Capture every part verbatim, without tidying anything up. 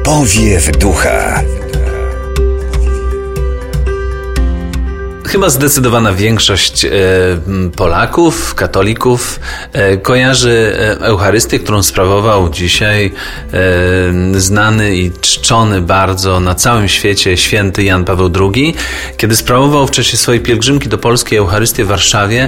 Powiew ducha. Chyba zdecydowana większość Polaków, katolików kojarzy Eucharystię, którą sprawował dzisiaj znany i czczony bardzo na całym świecie święty Jan Paweł drugi. Kiedy sprawował w czasie swojej pielgrzymki do Polski Eucharystię w Warszawie,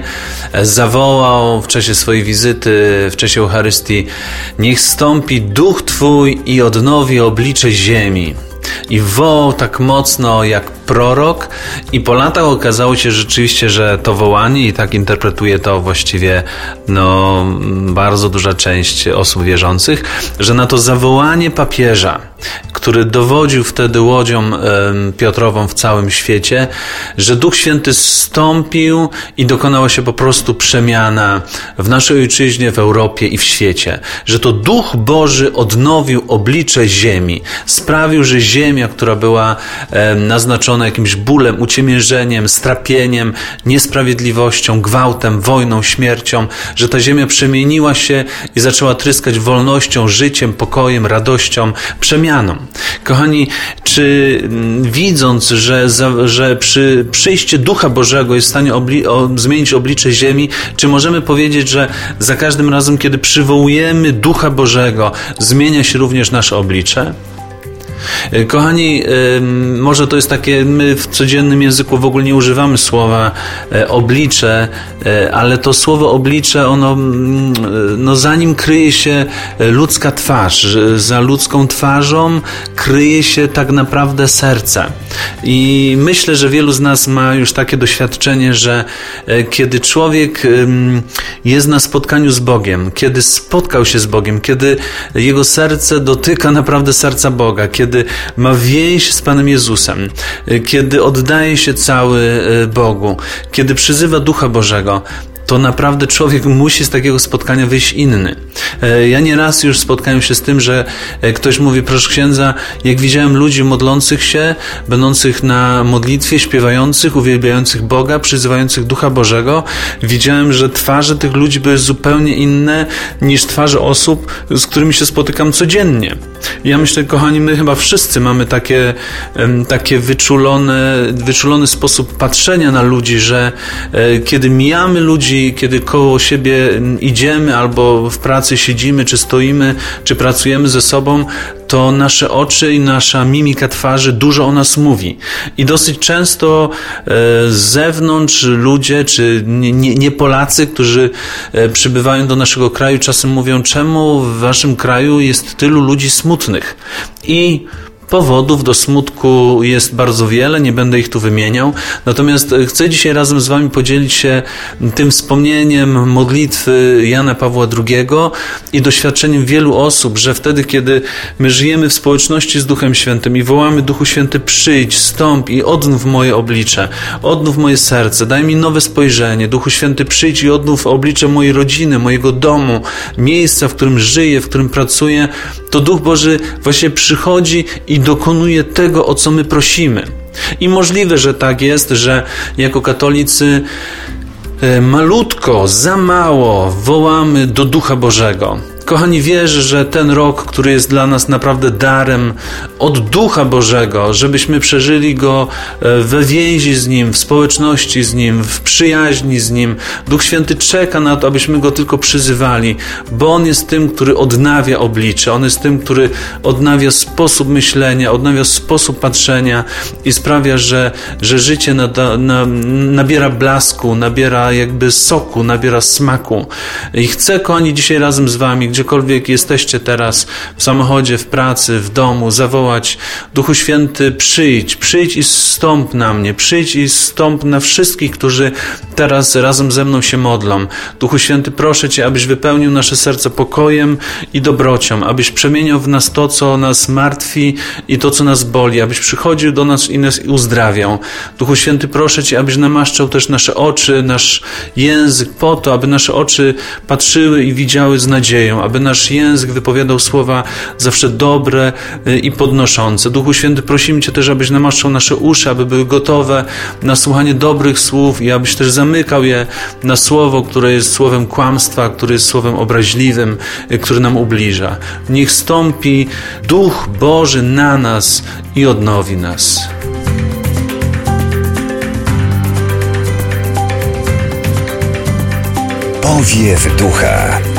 zawołał w czasie swojej wizyty, w czasie Eucharystii: niech zstąpi Duch Twój i odnowi oblicze ziemi. I wołał tak mocno jak prorok, i po latach okazało się rzeczywiście, że to wołanie, i tak interpretuje to właściwie no, bardzo duża część osób wierzących, że na to zawołanie papieża, który dowodził wtedy łodzią e, Piotrową w całym świecie, że Duch Święty zstąpił i dokonała się po prostu przemiana w naszej ojczyźnie, w Europie i w świecie. Że to Duch Boży odnowił oblicze ziemi, sprawił, że ziemia, która była e, naznaczona jakimś bólem, uciemiężeniem, strapieniem, niesprawiedliwością, gwałtem, wojną, śmiercią, że ta ziemia przemieniła się i zaczęła tryskać wolnością, życiem, pokojem, radością, przemianą. Kochani, czy widząc, że, za, że przy przyjście Ducha Bożego jest w stanie obli- o, zmienić oblicze ziemi, czy możemy powiedzieć, że za każdym razem, kiedy przywołujemy Ducha Bożego, zmienia się również nasze oblicze? Kochani, może to jest takie, my w codziennym języku w ogóle nie używamy słowa oblicze, ale to słowo oblicze, ono, no za nim kryje się ludzka twarz. Za ludzką twarzą kryje się tak naprawdę serce. I myślę, że wielu z nas ma już takie doświadczenie, że kiedy człowiek jest na spotkaniu z Bogiem, kiedy spotkał się z Bogiem, kiedy jego serce dotyka naprawdę serca Boga, kiedy ma więź z Panem Jezusem, kiedy oddaje się cały Bogu, kiedy przyzywa Ducha Bożego, to naprawdę człowiek musi z takiego spotkania wyjść inny. Ja nieraz już spotkałem się z tym, że ktoś mówi: proszę księdza, jak widziałem ludzi modlących się, będących na modlitwie, śpiewających, uwielbiających Boga, przyzywających Ducha Bożego, widziałem, że twarze tych ludzi były zupełnie inne niż twarze osób, z którymi się spotykam codziennie. Ja myślę, kochani, my chyba wszyscy mamy takie, takie wyczulone, wyczulony sposób patrzenia na ludzi, że kiedy mijamy ludzi, kiedy koło siebie idziemy, albo w pracy siedzimy, czy stoimy, czy pracujemy ze sobą, to nasze oczy i nasza mimika twarzy dużo o nas mówi. I dosyć często z zewnątrz ludzie, czy nie, nie, nie Polacy, którzy przybywają do naszego kraju, czasem mówią: czemu w waszym kraju jest tylu ludzi smutnych? I powodów do smutku jest bardzo wiele, nie będę ich tu wymieniał. Natomiast chcę dzisiaj razem z wami podzielić się tym wspomnieniem modlitwy Jana Pawła drugiego i doświadczeniem wielu osób, że wtedy, kiedy my żyjemy w społeczności z Duchem Świętym i wołamy: Duchu Święty, przyjdź, stąp i odnów moje oblicze, odnów moje serce, daj mi nowe spojrzenie. Duchu Święty, przyjdź i odnów oblicze mojej rodziny, mojego domu, miejsca, w którym żyję, w którym pracuję. To Duch Boży właśnie przychodzi i dokonuje tego, o co my prosimy. I możliwe, że tak jest, że jako katolicy malutko, za mało wołamy do Ducha Bożego. Kochani, wierzę, że ten rok, który jest dla nas naprawdę darem od Ducha Bożego, żebyśmy przeżyli go we więzi z Nim, w społeczności z Nim, w przyjaźni z Nim. Duch Święty czeka na to, abyśmy Go tylko przyzywali, bo On jest tym, który odnawia oblicze, On jest tym, który odnawia sposób myślenia, odnawia sposób patrzenia i sprawia, że, że życie nada, na, nabiera blasku, nabiera jakby soku, nabiera smaku. I chcę, kochani, dzisiaj razem z Wami, gdziekolwiek jesteście teraz, w samochodzie, w pracy, w domu, zawołać: Duchu Święty, przyjdź, przyjdź i zstąp na mnie, przyjdź i zstąp na wszystkich, którzy teraz razem ze mną się modlą. Duchu Święty, proszę Cię, abyś wypełnił nasze serce pokojem i dobrocią, abyś przemieniał w nas to, co nas martwi i to, co nas boli, abyś przychodził do nas i nas uzdrawiał. Duchu Święty, proszę Cię, abyś namaszczał też nasze oczy, nasz język po to, aby nasze oczy patrzyły i widziały z nadzieją, aby nasz język wypowiadał słowa zawsze dobre i podnoszące. Duchu Święty, prosimy Cię też, abyś namaszczał nasze uszy, aby były gotowe na słuchanie dobrych słów i abyś też zamykał je na słowo, które jest słowem kłamstwa, które jest słowem obraźliwym, które nam ubliża. Niech stąpi Duch Boży na nas i odnowi nas. Powiew ducha.